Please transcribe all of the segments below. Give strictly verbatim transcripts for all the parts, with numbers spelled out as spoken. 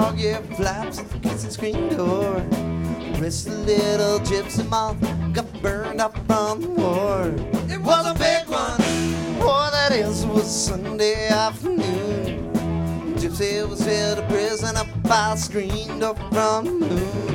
doggy flaps at the kitchen screen door. Rest the little gypsy moth got burned up from the war. It was a big one. Oh, that is, was Sunday afternoon. Gypsy was held to prison up by a screen door from the moon.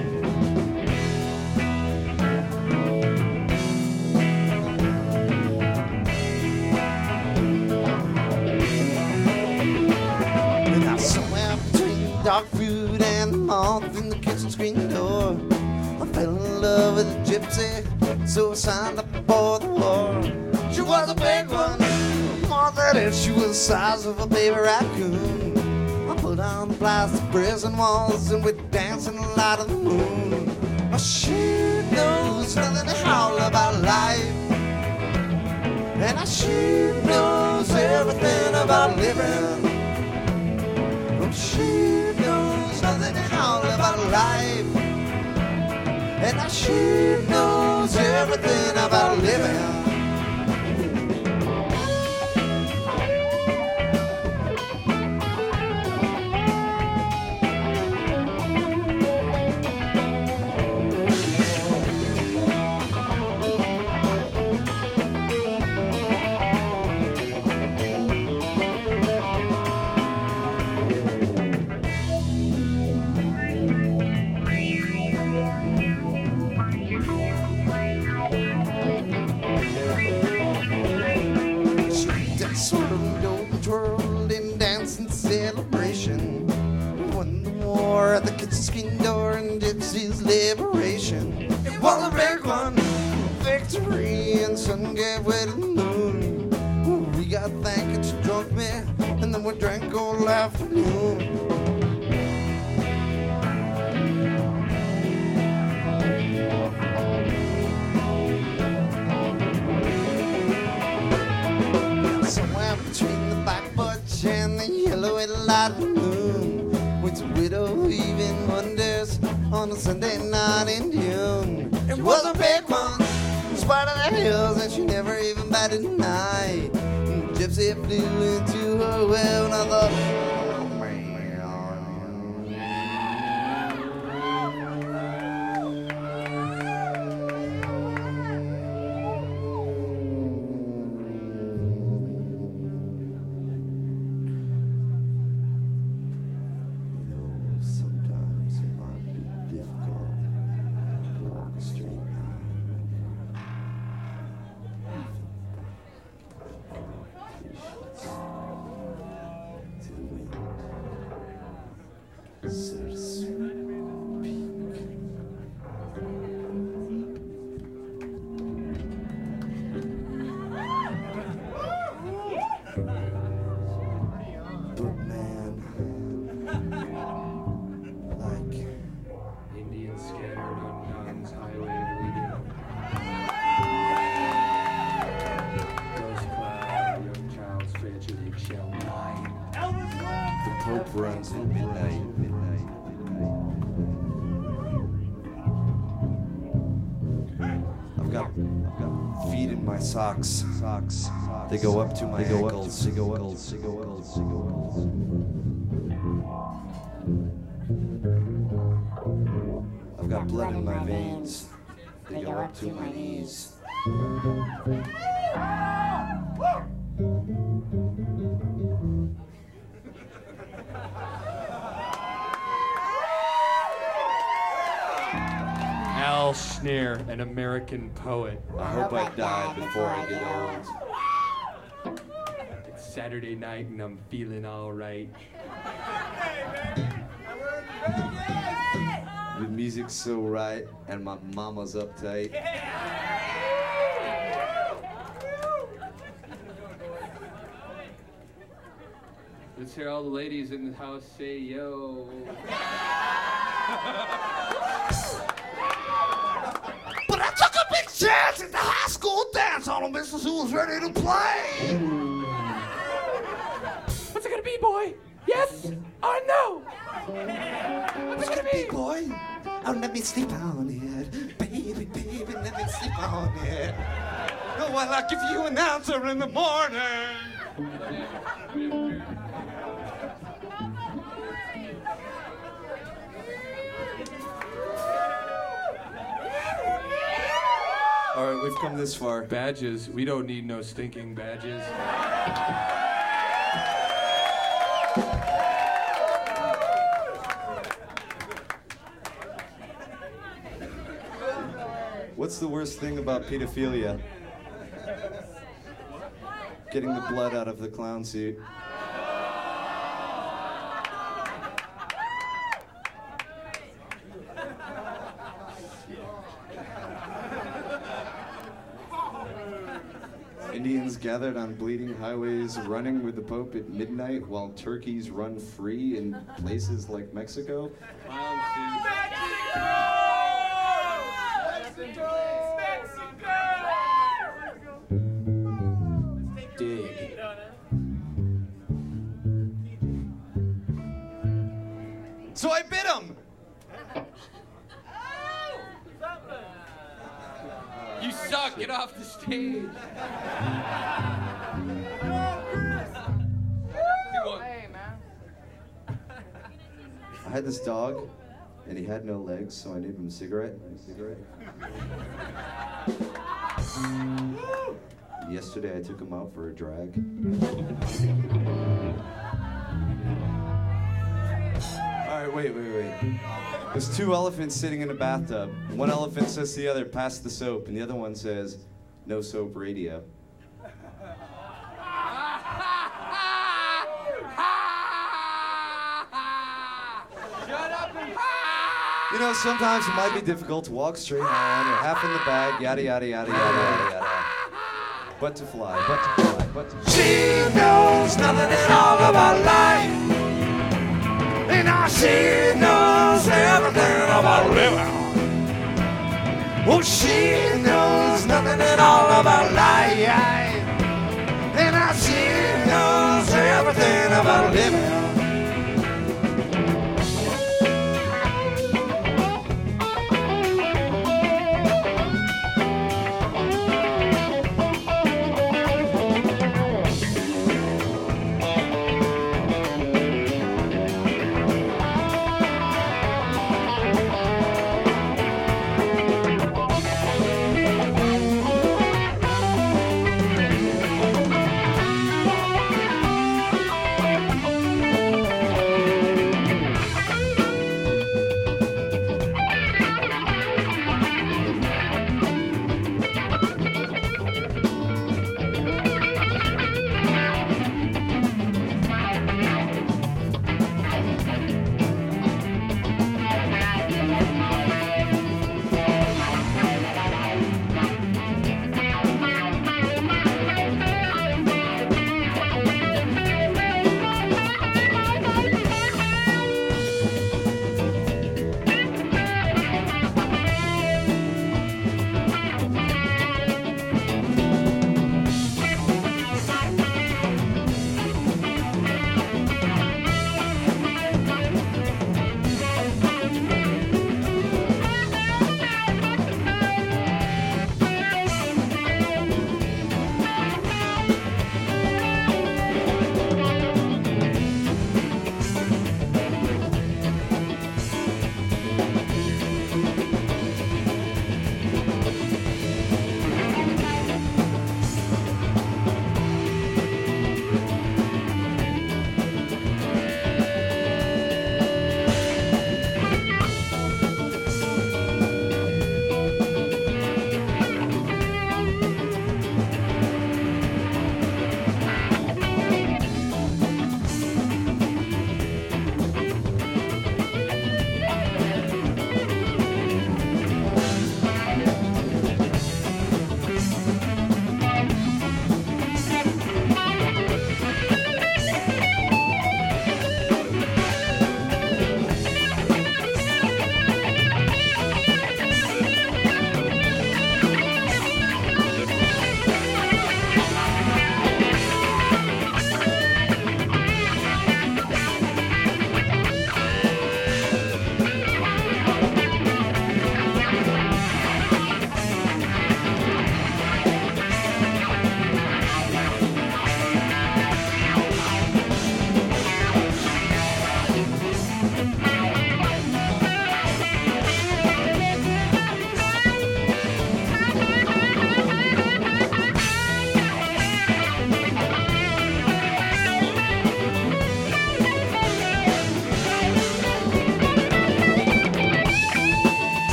And now somewhere between dog food and the moth in the kitchen screen door, I fell in love with a gypsy, so I signed up for the war. She was a big one. More than it, she was the size of a baby raccoon. I pulled down the plastic prison walls and we'd dance in the light of the moon. Oh, she knows nothing at all about life, and I she knows everything about living. Oh, she knows nothing at all about life, and I she knows everything about living. Swirled over, twirled in dancing celebration. Won the war at the kitchen screen door and Gypsy's liberation. It was a big one. Victory and sun gave way to the moon. Ooh, we got thanking, she drunk me, and then we drank all afternoon. Somewhere between the back porch and the yellowy light of the moon, with a widow leaving wonders on a Sunday night in June. It was a big one, in spite of the hills, and she never even batted an eye. And Gypsy flew into her well, and I thought, oh, man. Runs at midnight, midnight, midnight. I've got, I've got feet in my socks, socks. They go up to my they go ankles. They go ankles. They go ankles. They go ankles. I've got blood in my veins. They go up to my knees. Al Schneer, an American poet. I hope I die before I get old. It's Saturday night and I'm feeling all right. The music's so right and my mama's uptight. Let's hear all the ladies in the house say yo. But I took a big chance at the high school dance on a missus who was ready to play. What's it gonna be, boy? Yes or no? What's it gonna be, boy? Oh, let me sleep on it. Baby, baby, let me sleep on it. Oh, well, I'll give you an answer in the morning. All right, we've come this far. Badges. We don't need no stinking badges. What's the worst thing about pedophilia? Getting the blood out of the clown suit. Indians gathered on bleeding highways running with the Pope at midnight while turkeys run free in places like Mexico. Clown suit. Dig. So I bit him! You suck. Get off the stage. Hey, man. I had this dog, and he had no legs, so I named him Cigarette. Cigarette. Yesterday I took him out for a drag. All right, wait, wait, wait. There's two elephants sitting in a bathtub. One elephant says to the other, pass the soap, and the other one says, no soap radio. You know, sometimes it might be difficult to walk straight on or half in the bag, yada, yada, yada, yada, yada, yada. But to fly, but to fly, but to fly. She knows nothing at all about life. And now she knows everything about living. Oh, she knows